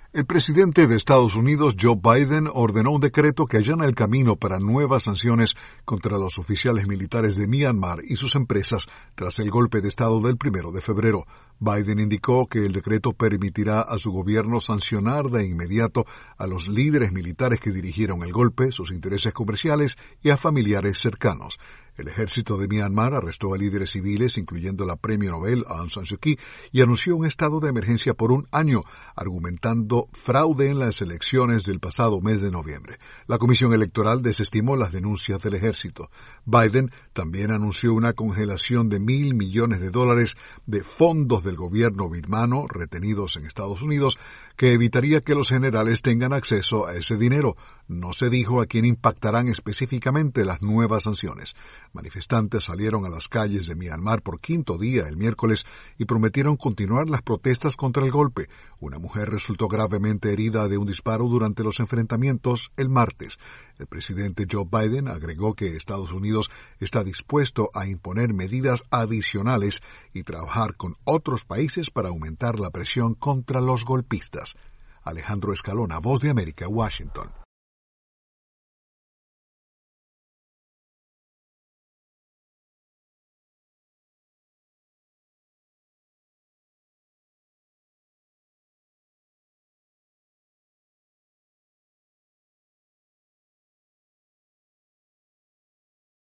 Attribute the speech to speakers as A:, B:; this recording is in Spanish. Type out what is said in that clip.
A: El presidente de Estados Unidos, Joe Biden, ordenó un decreto que allana el camino para nuevas sanciones contra los oficiales militares de Myanmar y sus empresas tras el golpe de Estado del 1 de febrero. Biden indicó que el decreto permitirá a su gobierno sancionar de inmediato a los líderes militares que dirigieron el golpe, sus intereses comerciales y a familiares cercanos. El ejército de Myanmar arrestó a líderes civiles, incluyendo la premio Nobel Aung San Suu Kyi, y anunció un estado de emergencia por un año, argumentando fraude en las elecciones del pasado mes de noviembre. La Comisión Electoral desestimó las denuncias del ejército. Biden también anunció una congelación de $1.000 millones de fondos del gobierno birmano retenidos en Estados Unidos, que evitaría que los generales tengan acceso a ese dinero. No se dijo a quién impactarán específicamente las nuevas sanciones. Manifestantes salieron a las calles de Myanmar por quinto día el miércoles y prometieron continuar las protestas contra el golpe. Una mujer resultó gravemente herida de un disparo durante los enfrentamientos el martes. El presidente Joe Biden agregó que Estados Unidos está dispuesto a imponer medidas adicionales y trabajar con otros países para aumentar la presión contra los golpistas. Alejandro Escalona, Voz de América, Washington.